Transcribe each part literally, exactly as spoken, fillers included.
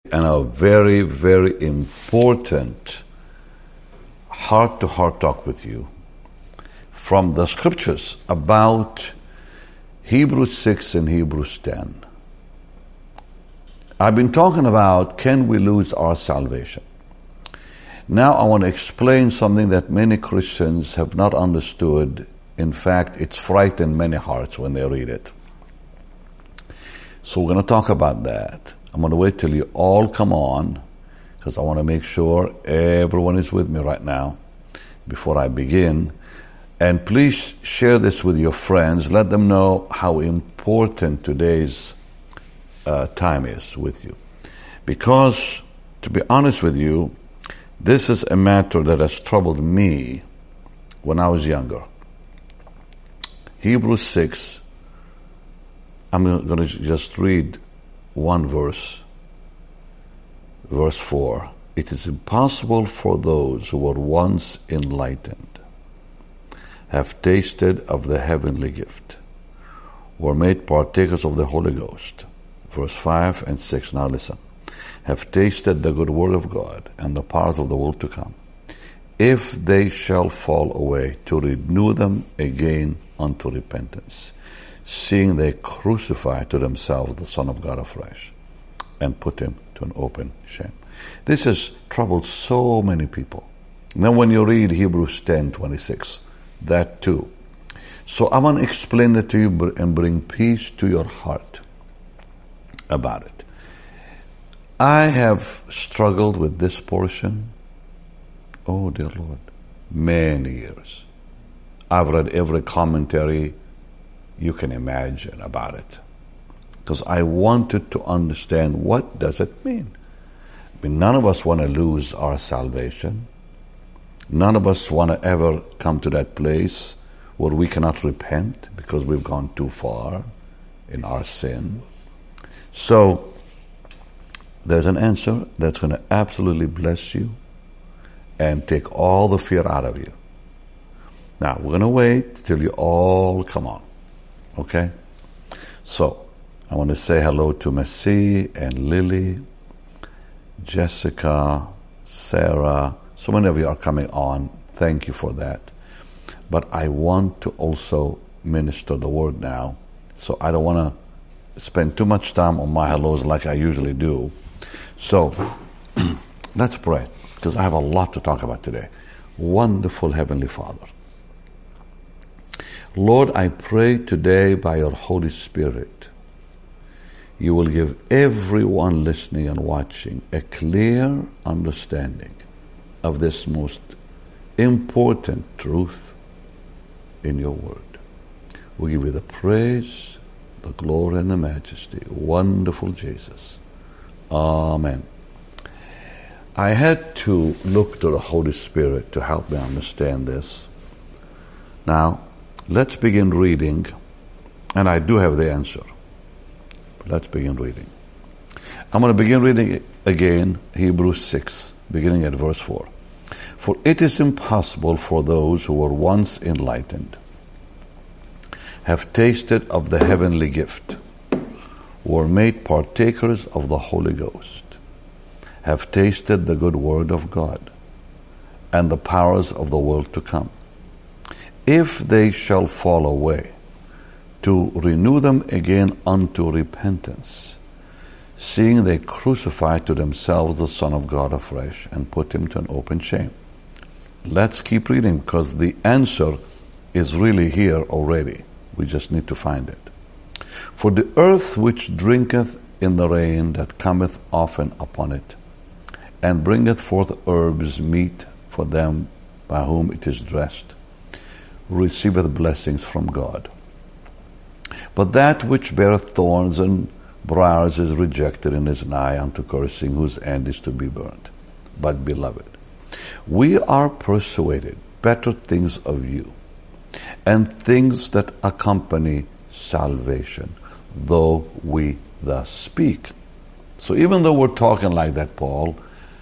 and a very, very important heart-to-heart talk with you from the scriptures about Hebrews six and Hebrews ten. I've been talking about, can we lose our salvation? Now I want to explain something that many Christians have not understood. In fact, it's frightened many hearts when they read it. So we're going to talk about that. I'm going to wait till you all come on, because I want to make sure everyone is with me right now before I begin. And please share this with your friends. Let them know how important today's uh, time is with you. Because, to be honest with you, this is a matter that has troubled me when I was younger. Hebrews six, I'm going to just read one verse. Verse four. It is impossible for those who were once enlightened, have tasted of the heavenly gift, were made partakers of the Holy Ghost. Verse five and six, now listen. Have tasted the good word of God and the powers of the world to come, if they shall fall away, to renew them again unto repentance, seeing they crucify to themselves the Son of God afresh, and put him to an open shame. This has troubled so many people. Now when you read Hebrews ten twenty-six, that too. So I want to explain that to you and bring peace to your heart about it. I have struggled with this portion, oh dear Lord, many years. I've read every commentary you can imagine about it, because I wanted to understand, what does it mean? I mean, none of us want to lose our salvation. None of us want to ever come to that place where we cannot repent because we've gone too far in our sin. So there's an answer that's going to absolutely bless you and take all the fear out of you. Now, we're going to wait till you all come on. Okay? So, I want to say hello to Messi and Lily, Jessica, Sarah. So many of you are coming on. Thank you for that. But I want to also minister the word now. So I don't want to spend too much time on my hellos like I usually do. So, let's pray, because I have a lot to talk about today. Wonderful Heavenly Father, Lord, I pray today by your Holy Spirit, you will give everyone listening and watching a clear understanding of this most important truth in your word. We give you the praise, the glory, and the majesty. Wonderful Jesus. Amen. I had to look to the Holy Spirit to help me understand this. Now, let's begin reading, and I do have the answer. Let's begin reading. I'm going to begin reading again, Hebrews six, beginning at verse four. For it is impossible for those who were once enlightened, have tasted of the heavenly gift, were made partakers of the Holy Ghost, have tasted the good word of God, and the powers of the world to come, if they shall fall away, to renew them again unto repentance, seeing they crucify to themselves the Son of God afresh, and put him to an open shame. Let's keep reading, because the answer is really here already. We just need to find it. For the earth which drinketh in the rain that cometh often upon it, and bringeth forth herbs meet for them by whom it is dressed, receiveth blessings from God. But that which beareth thorns and briars is rejected and is nigh unto cursing, whose end is to be burnt. But beloved, we are persuaded better things of you, and things that accompany salvation, though we thus speak. So even though we're talking like that, Paul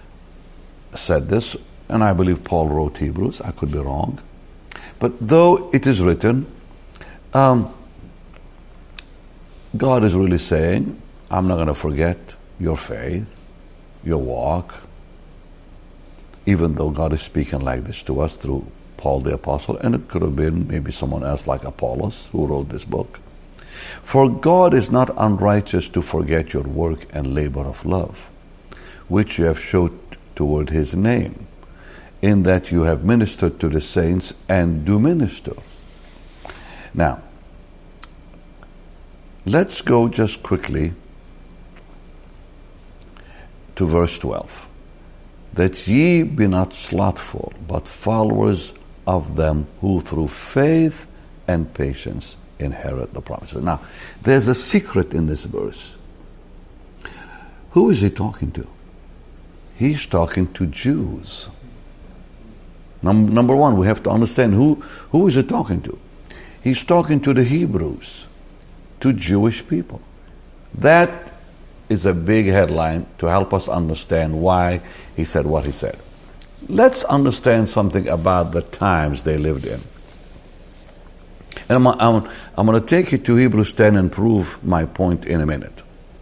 said this, and I believe Paul wrote Hebrews, I could be wrong. But though it is written, um, God is really saying, I'm not going to forget your faith. your walk, even though God is speaking like this to us through Paul the Apostle, and it could have been maybe someone else like Apollos who wrote this book. For God is not unrighteous to forget your work and labor of love, which you have showed toward his name, in that you have ministered to the saints and do minister. Now, let's go just quickly to verse twelve. That ye be not slothful, but followers of them who through faith and patience inherit the promises. Now, there's a secret in this verse. Who is he talking to? He's talking to Jews. Num- number one, we have to understand who, who is he talking to? He's talking to the Hebrews, to Jewish people. That is a big headline to help us understand why he said what he said. Let's understand something about the times they lived in. And I'm, I'm, I'm going to take you to Hebrews ten and prove my point in a minute.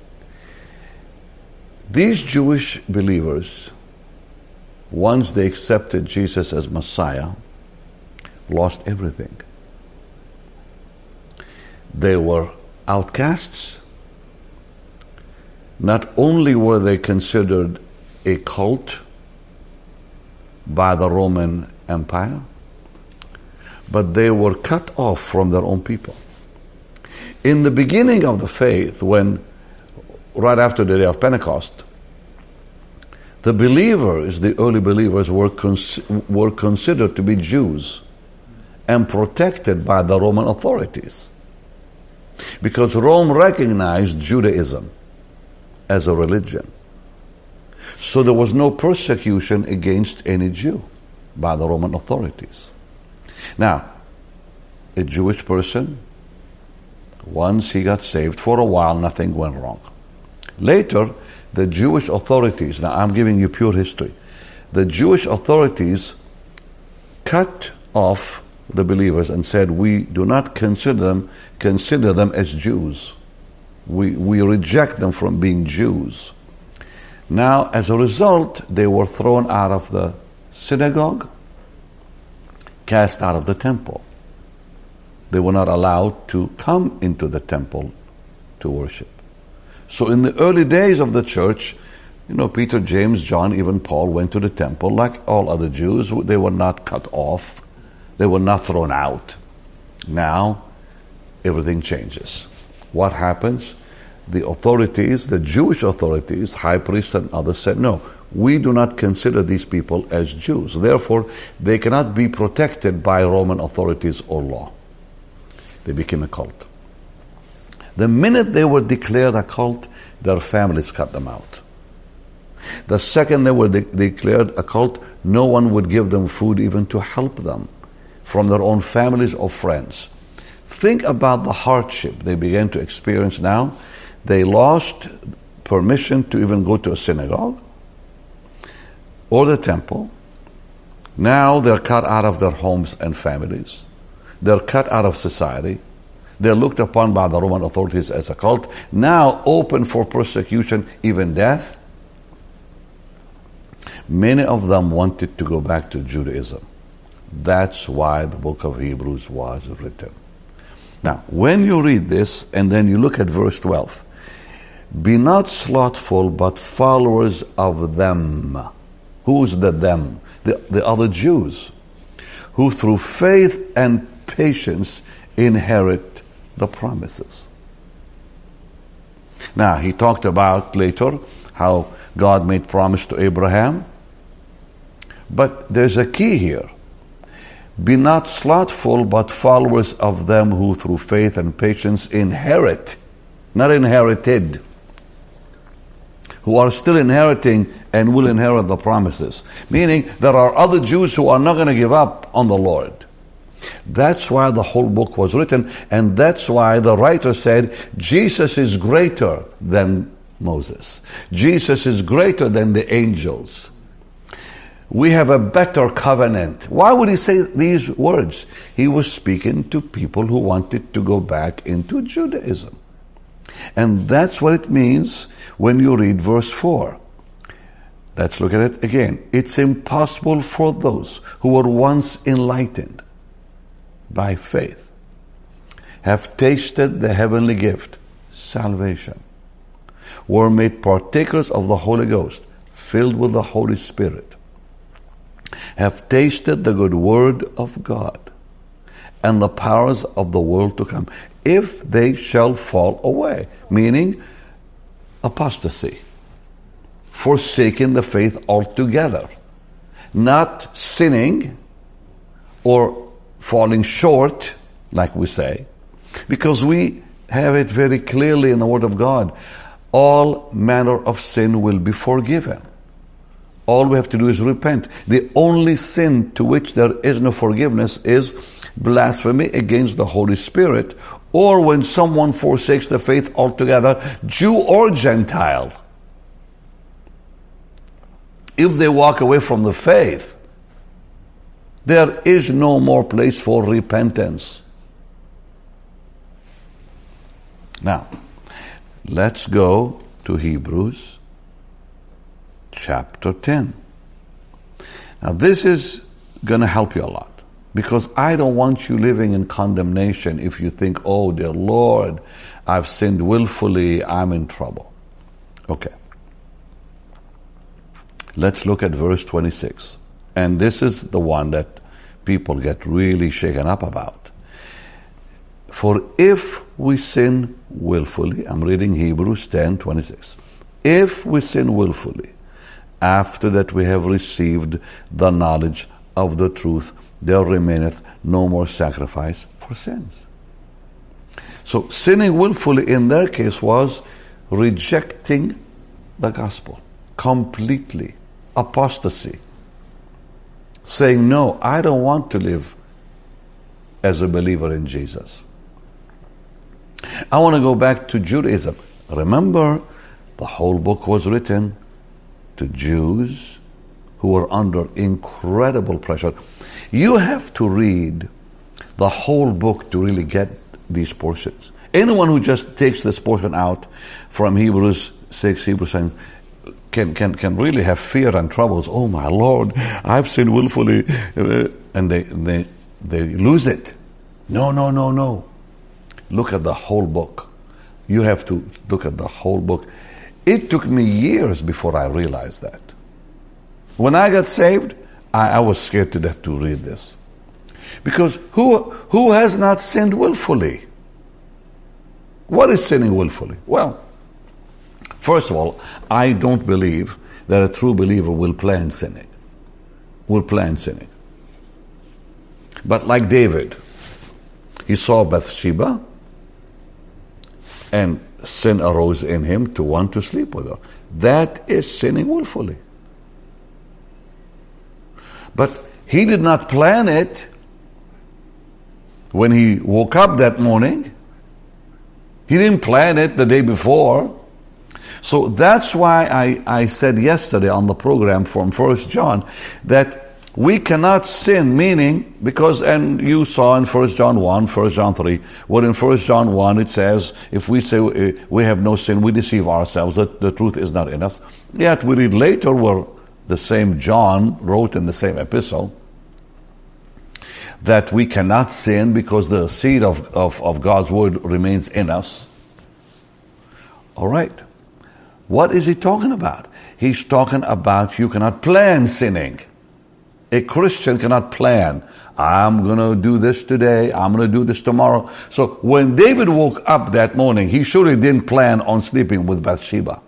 These Jewish believers, once they accepted Jesus as Messiah, lost everything. They were outcasts. Not only were they considered a cult by the Roman Empire, but they were cut off from their own people. In the beginning of the faith, when right after the day of Pentecost, the believers, the early believers, were cons- were considered to be Jews and protected by the Roman authorities, because Rome recognized Judaism as a religion. So there was no persecution against any Jew by the Roman authorities. Now, a Jewish person, once he got saved, for a while nothing went wrong. Later, the Jewish authorities, now I'm giving you pure history, the Jewish authorities cut off the believers and said, we do not consider them, consider them as Jews. We, we reject them from being Jews. Now, as a result, they were thrown out of the synagogue, cast out of the temple. They were not allowed to come into the temple to worship. So in the early days of the church, you know, Peter, James, John, even Paul went to the temple like all other Jews. They were not cut off. They were not thrown out. Now, everything changes. What happens? The authorities, the Jewish authorities, high priests and others said, no, we do not consider these people as Jews. Therefore, they cannot be protected by Roman authorities or law. They became a cult. The minute they were declared a cult, their families cut them out. The second they were de- declared a cult, no one would give them food even to help them from their own families or friends. Think about the hardship they began to experience now. They lost permission to even go to a synagogue or the temple. Now they're cut out of their homes and families. They're cut out of society. They're looked upon by the Roman authorities as a cult. Now open for persecution, even death. Many of them wanted to go back to Judaism. That's why the book of Hebrews was written. Now, when you read this and then you look at verse twelve, be not slothful, but followers of them. Who's the them? The, the other Jews, who through faith and patience inherit the promises. Now, he talked about later how God made promise to Abraham. But there's a key here. Be not slothful, but followers of them who through faith and patience inherit, not inherited, who are still inheriting and will inherit the promises. Meaning there are other Jews who are not going to give up on the Lord. That's why the whole book was written, and that's why the writer said, Jesus is greater than Moses. Jesus is greater than the angels. We have a better covenant. Why would he say these words? He was speaking to people who wanted to go back into Judaism. And that's what it means when you read verse four. Let's look at it again. It's impossible for those who were once enlightened by faith, have tasted the heavenly gift, salvation, were made partakers of the Holy Ghost, filled with the Holy Spirit, have tasted the good word of God and the powers of the world to come, if they shall fall away, meaning apostasy, forsaking the faith altogether, not sinning or falling short, like we say, because we have it very clearly in the Word of God. All manner of sin will be forgiven. All we have to do is repent. The only sin to which there is no forgiveness is blasphemy against the Holy Spirit, or when someone forsakes the faith altogether, Jew or Gentile. If they walk away from the faith, there is no more place for repentance. Now, let's go to Hebrews chapter ten. Now, this is going to help you a lot, because I don't want you living in condemnation if you think, oh, dear Lord, I've sinned willfully, I'm in trouble. Okay. Let's look at verse twenty-six. And this is the one that people get really shaken up about. For if we sin willfully, I'm reading Hebrews ten twenty-six. If we sin willfully, after that we have received the knowledge of the truth, there remaineth no more sacrifice for sins. So sinning willfully in their case was rejecting the gospel completely. Apostasy. Saying, no, I don't want to live as a believer in Jesus. I want to go back to Judaism. Remember, the whole book was written to Jews who were under incredible pressure. You have to read the whole book to really get these portions. Anyone who just takes this portion out from Hebrews six, Hebrews seven, Can, can, can really have fear and troubles. Oh my Lord, I've sinned willfully. And they, they, they lose it. No, no, no, no. Look at the whole book. You have to look at the whole book. It took me years before I realized that. When I got saved, I, I was scared to death to read this. Because who, who has not sinned willfully? What is sinning willfully? Well, first of all, I don't believe that a true believer will plan sinning. Will plan sinning. But like David, he saw Bathsheba and sin arose in him to want to sleep with her. That is sinning willfully. But he did not plan it when he woke up that morning. He didn't plan it the day before. So that's why I, I said yesterday on the program from First John that we cannot sin, meaning, because, and you saw in First John one, First John three, what in First John one it says, if we say we have no sin, we deceive ourselves, that the truth is not in us. Yet we read later where the same John wrote in the same epistle that we cannot sin because the seed of, of, of God's word remains in us. All right. What is he talking about? He's talking about you cannot plan sinning. A Christian cannot plan. I'm going to do this today. I'm going to do this tomorrow. So when David woke up that morning, he surely didn't plan on sleeping with Bathsheba.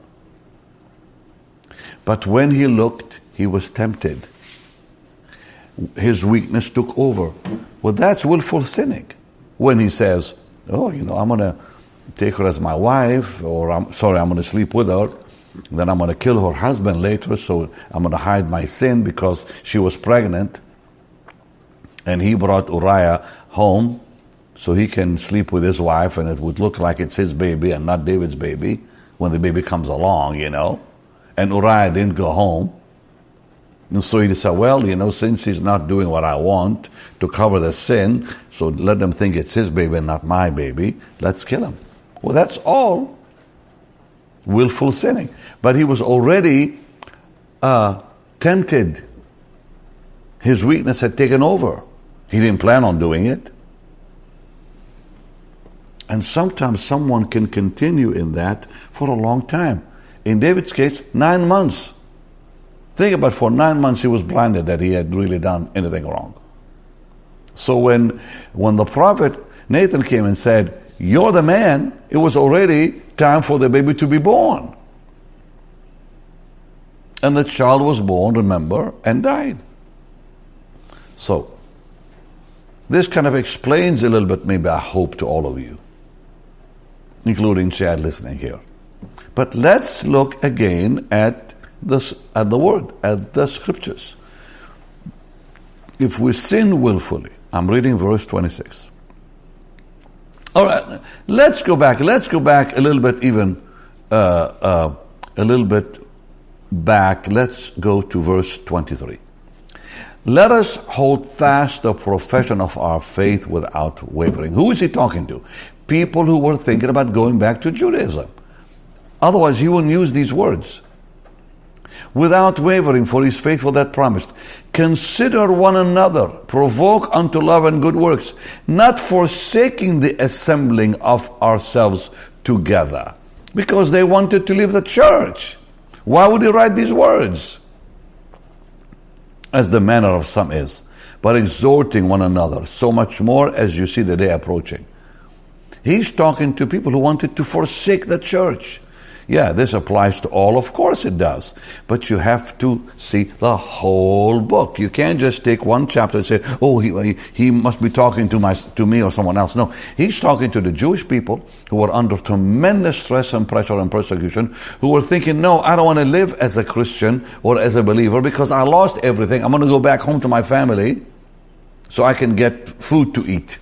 But when he looked, he was tempted. His weakness took over. Well, that's willful sinning. When he says, oh, you know, I'm going to take her as my wife, or I'm sorry, I'm going to sleep with her. Then I'm going to kill her husband later, so I'm going to hide my sin because she was pregnant. And he brought Uriah home so he can sleep with his wife, and it would look like it's his baby and not David's baby when the baby comes along, you know. And Uriah didn't go home. And so he said, well, you know, since he's not doing what I want to cover the sin, so let them think it's his baby and not my baby, let's kill him. Well, that's all willful sinning. But he was already uh, tempted. His weakness had taken over. He didn't plan on doing it. And sometimes someone can continue in that for a long time. In David's case, nine months. Think about, for nine months he was blinded that he had really done anything wrong. So when, when the prophet Nathan came and said, "You're the man," it was already time for the baby to be born. And the child was born, remember, and died. So, this kind of explains a little bit, maybe I hope, to all of you, including Chad listening here. But let's look again at this, at the word, at the scriptures. If we sin willfully, I'm reading verse twenty-six. All right, let's go back. Let's go back a little bit, even uh, uh, a little bit back. Let's go to verse twenty-three. Let us hold fast the profession of our faith without wavering. Who is he talking to? People who were thinking about going back to Judaism. Otherwise, he wouldn't use these words. Without wavering, for he is faithful that promised. Consider one another, provoke unto love and good works, not forsaking the assembling of ourselves together. Because they wanted to leave the church. Why would he write these words? As the manner of some is, but exhorting one another, so much more as you see the day approaching. He's talking to people who wanted to forsake the church. Yeah, this applies to all, of course it does. But you have to see the whole book. You can't just take one chapter and say, oh, he, he must be talking to my, to me or someone else. No, he's talking to the Jewish people who were under tremendous stress and pressure and persecution, who were thinking, no, I don't want to live as a Christian or as a believer because I lost everything. I'm going to go back home to my family so I can get food to eat.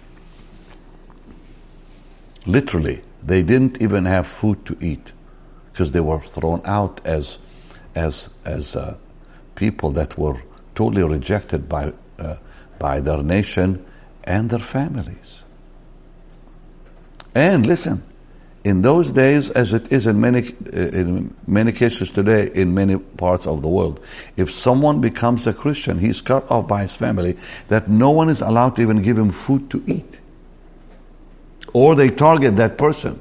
Literally, they didn't even have food to eat, because they were thrown out as as as uh, people that were totally rejected by uh, by their nation and their families. And listen, in those days, as it is in many uh, in many cases today in many parts of the world, if someone becomes a Christian, he's cut off by his family, that no one is allowed to even give him food to eat, or they target that person.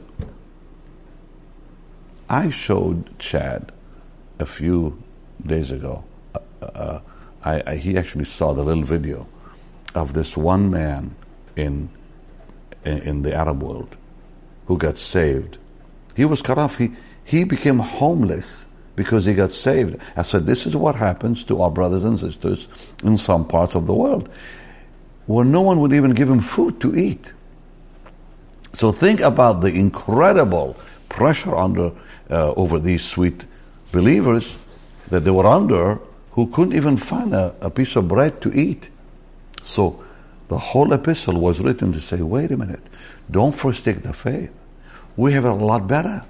I showed Chad a few days ago. Uh, uh, I, I, he actually saw the little video of this one man in, in in the Arab world who got saved. He was cut off. He he became homeless because he got saved. I said, this is what happens to our brothers and sisters in some parts of the world, where no one would even give him food to eat. So think about the incredible pressure under uh, over these sweet believers that they were under, who couldn't even find a, a piece of bread to eat. So the whole epistle was written to say, wait a minute, don't forsake the faith. We have it a lot better.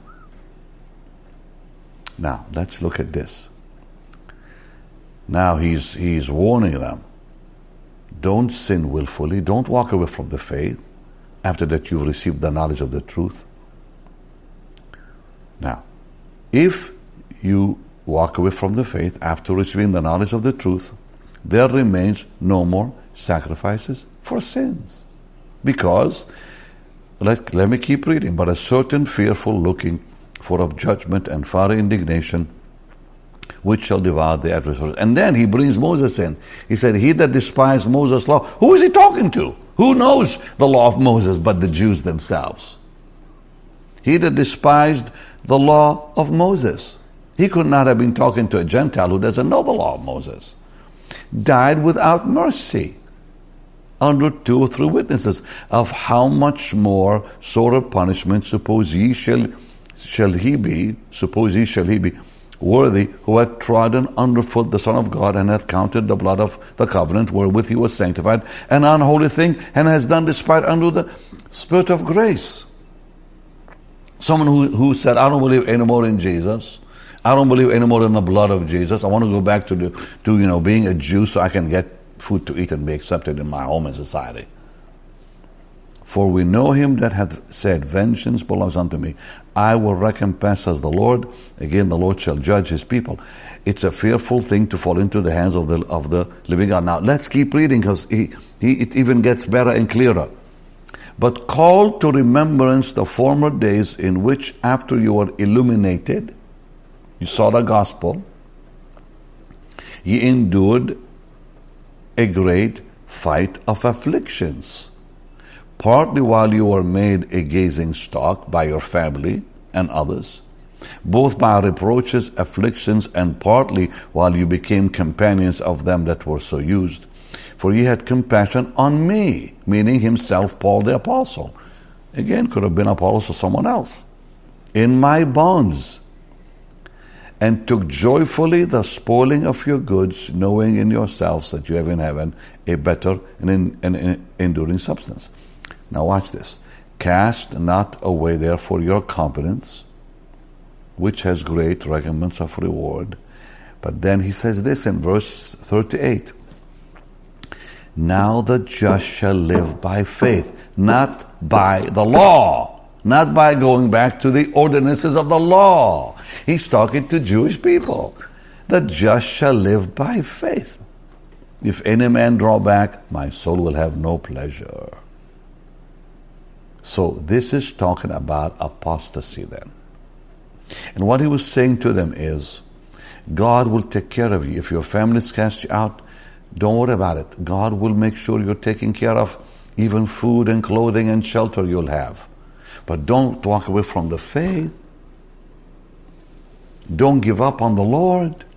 Now, let's look at this. Now he's he's warning them. Don't sin willfully. Don't walk away from the faith after that you've received the knowledge of the truth. Now, if you walk away from the faith after receiving the knowledge of the truth, there remains no more sacrifices for sins. Because, let, let me keep reading, but a certain fearful looking for of judgment and fiery indignation, which shall devour the adversaries. And then he brings Moses in. He said, he that despised Moses' law, who is he talking to? Who knows the law of Moses but the Jews themselves? He that despised the law of Moses. He could not have been talking to a Gentile who doesn't know the law of Moses. Died without mercy under two or three witnesses. Of how much more sort of punishment suppose ye shall shall he be, suppose ye shall he be worthy, who hath trodden underfoot the Son of God, and hath counted the blood of the covenant wherewith he was sanctified an unholy thing, and has done despite unto the Spirit of grace. Someone who, who said, I don't believe anymore in Jesus. I don't believe anymore in the blood of Jesus. I want to go back to the, to you know being a Jew so I can get food to eat and be accepted in my home and society. For we know him that hath said, vengeance belongs unto me. I will recompense, as the Lord. Again, the Lord shall judge his people. It's a fearful thing to fall into the hands of the of the living God. Now let's keep reading, because he, he, it even gets better and clearer. But call to remembrance the former days in which, after you were illuminated, you saw the gospel, ye endured a great fight of afflictions, partly while you were made a gazing stock by your family and others, both by reproaches, afflictions, and partly while you became companions of them that were so used. For ye had compassion on me, meaning himself, Paul the apostle. Again, could have been Apollos or someone else. In my bonds, and took joyfully the spoiling of your goods, knowing in yourselves that you have in heaven a better and, in, and in, enduring substance. Now watch this. Cast not away therefore your confidence, which has great recompense of reward. But then he says this in verse thirty-eight. Now the just shall live by faith, not by the law, not by going back to the ordinances of the law. He's talking to Jewish people. The just shall live by faith. If any man draw back, my soul will have no pleasure. So this is talking about apostasy then. And what he was saying to them is, God will take care of you. If your family's cast you out, don't worry about it. God will make sure you're taken care of. Even food and clothing and shelter you'll have. But don't walk away from the faith. Don't give up on the Lord.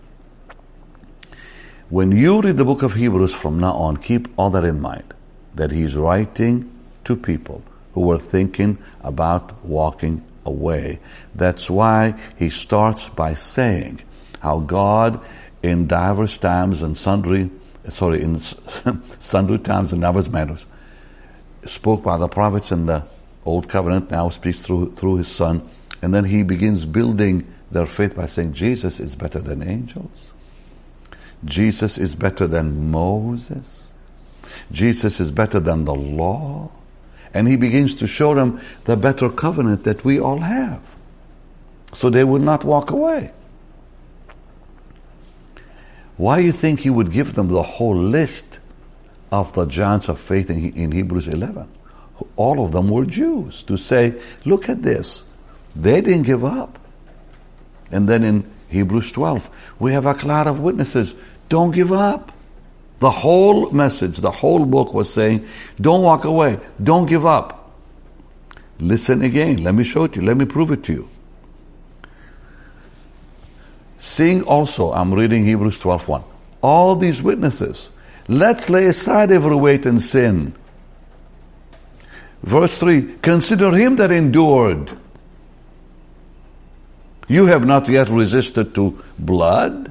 When you read the book of Hebrews from now on, keep all that in mind. That he's writing to people who were thinking about walking away. That's why he starts by saying how God in diverse times and sundry sorry, in sundry times and diverse manners, spoke by the prophets in the Old Covenant, now speaks through through his Son, and then he begins building their faith by saying, Jesus is better than angels. Jesus is better than Moses. Jesus is better than the law. And he begins to show them the better covenant that we all have, so they would not walk away. Why do you think he would give them the whole list of the giants of faith in, in Hebrews eleven? All of them were Jews, to say, look at this. They didn't give up. And then in Hebrews twelve, we have a cloud of witnesses. Don't give up. The whole message, the whole book was saying, don't walk away. Don't give up. Listen again. Let me show it to you. Let me prove it to you. Seeing also, I'm reading Hebrews twelve one, all these witnesses, let's lay aside every weight and sin. Verse three, consider him that endured. You have not yet resisted to blood.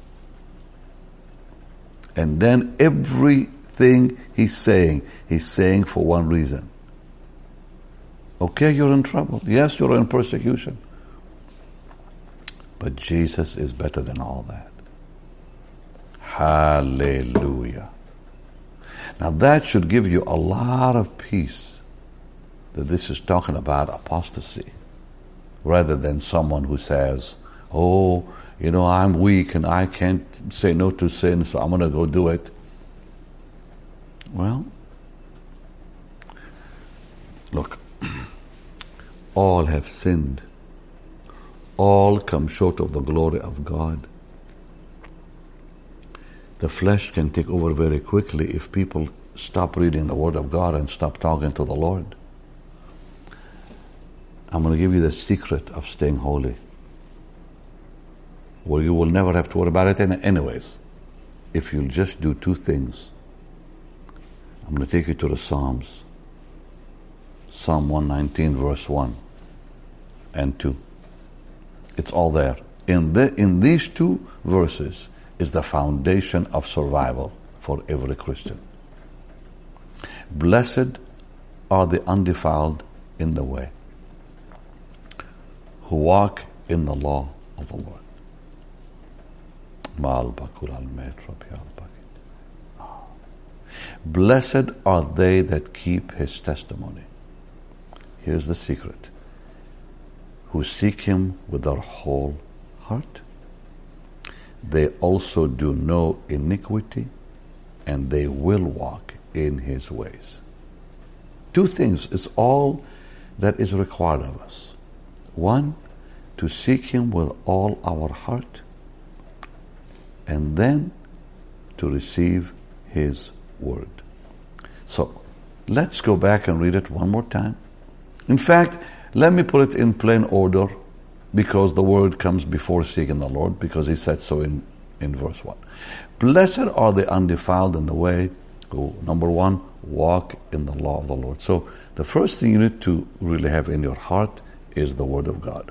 And then everything he's saying, he's saying for one reason. Okay, you're in trouble. Yes, you're in persecution. But Jesus is better than all that. Hallelujah. Now that should give you a lot of peace, that this is talking about apostasy, rather than someone who says, oh, you know, I'm weak and I can't say no to sin, so I'm going to go do it. Well, look, all have sinned. All come short of the glory of God. The flesh can take over very quickly if people stop reading the Word of God and stop talking to the Lord. I'm going to give you the secret of staying holy, where you will never have to worry about it anyways, if you'll just do two things. I'm going to take you to the Psalms. Psalm one nineteen, verse one and two. It's all there. In the, in these two verses is the foundation of survival for every Christian. Blessed are the undefiled in the way, who walk in the law of the Lord. Blessed are they that keep his testimony. Here's the secret. Who seek him with their whole heart. they also do no iniquity, and they will walk in his ways. Two things is all that is required of us. One, to seek him with all our heart, and then to receive his word. So, let's go back and read it one more time. In fact, let me put it in plain order, because the word comes before seeking the Lord, because he said so in, in verse one. Blessed are the undefiled in the way who, number one, walk in the law of the Lord. So the first thing you need to really have in your heart is the word of God.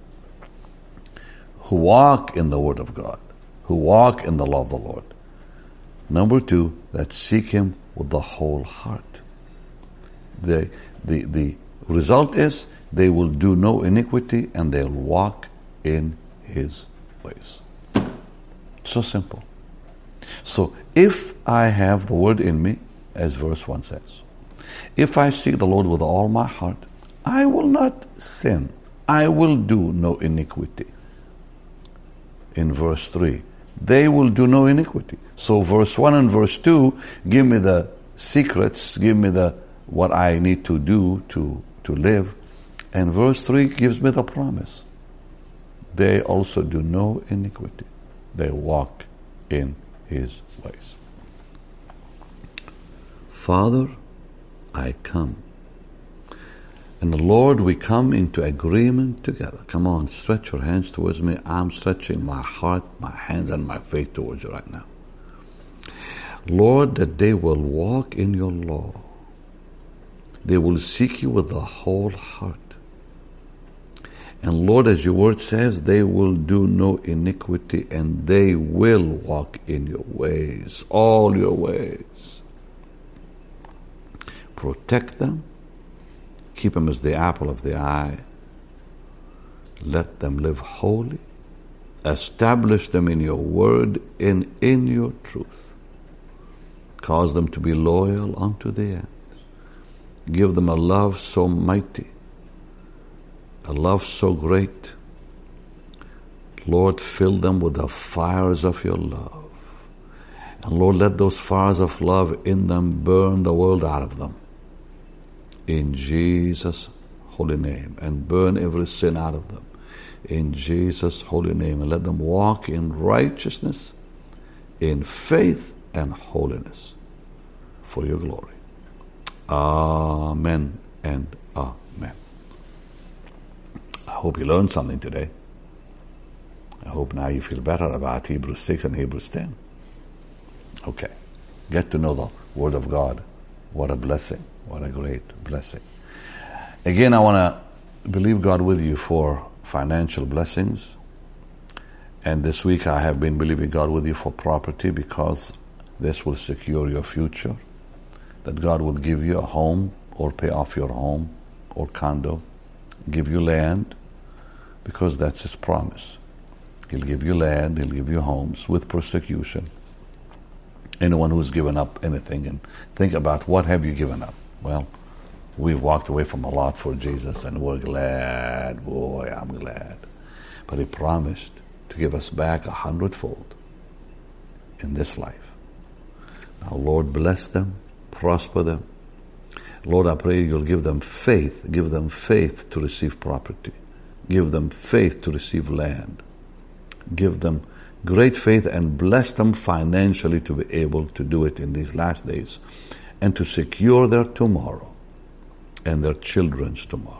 Who walk in the word of God, who walk in the law of the Lord. Number two, that seek him with the whole heart. The, the, the result is they will do no iniquity, and they'll walk in his ways. So simple. So if I have the word in me, as verse one says, if I seek the Lord with all my heart, I will not sin. I will do no iniquity. In verse three, they will do no iniquity. So verse one and verse two give me the secrets, give me the what I need to do to, to live. And verse three gives me the promise. They also do no iniquity. They walk in his ways. Father, I come. And the Lord, we come into agreement together. Come on, stretch your hands towards me. I'm stretching my heart, my hands, and my faith towards you right now. Lord, that they will walk in your law. They will seek you with the whole heart. And Lord, as your word says, they will do no iniquity, and they will walk in your ways, all your ways. Protect them. Keep them as the apple of the eye. Let them live holy. Establish them in your word and in your truth. Cause them to be loyal unto the end. Give them a love so mighty, a love so great. Lord, fill them with the fires of your love. And Lord, let those fires of love in them burn the world out of them. In Jesus' holy name. And burn every sin out of them. In Jesus' holy name. And let them walk in righteousness, in faith and holiness for your glory. Amen and amen. I hope you learned something today. I hope now you feel better about Hebrews six and Hebrews ten. Okay. Get to know the Word of God. What a blessing. What a great blessing. Again, I want to believe God with you for financial blessings. And this week I have been believing God with you for property, because this will secure your future. That God will give you a home, or pay off your home or condo, give you land, because that's his promise. He'll give you land, he'll give you homes with persecution. Anyone who's given up anything, and think about, what have you given up? Well, we've walked away from a lot for Jesus, and we're glad. Boy, I'm glad. But he promised to give us back a hundredfold in this life. Now, Lord, bless them, prosper them. Lord, I pray you'll give them faith. Give them faith to receive property. Give them faith to receive land. Give them great faith, and bless them financially to be able to do it in these last days, and to secure their tomorrow and their children's tomorrow.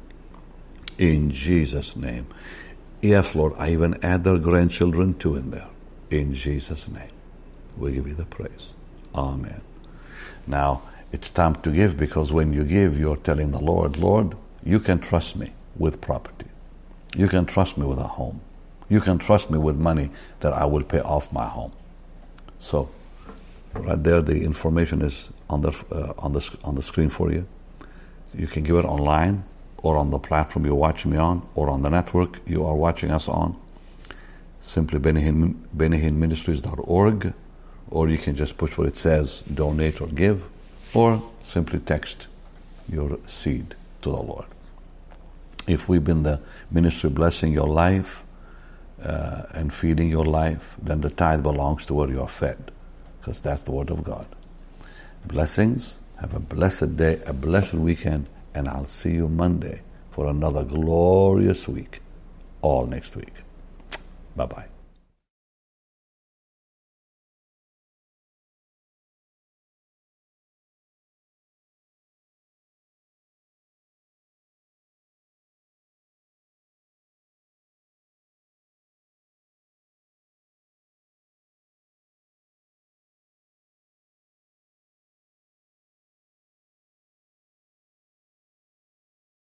In Jesus' name. Yes, Lord, I even add their grandchildren too in there. In Jesus' name. We give you the praise. Amen. Now, it's time to give, because when you give, you're telling the Lord, Lord, you can trust me with property. You can trust me with a home. You can trust me with money that I will pay off my home. So, right there, the information is on the uh, on the on the screen for you. You can give it online, or on the platform you're watching me on, or on the network you are watching us on. Simply Benny Hinn Ministries dot org, or you can just push where it says donate or give, or simply text your seed to the Lord. If we've been the ministry blessing your life, uh, and feeding your life, then the tithe belongs to where you are fed, because that's the Word of God. Blessings. Have a blessed day, a blessed weekend, and I'll see you Monday for another glorious week, all next week. Bye-bye.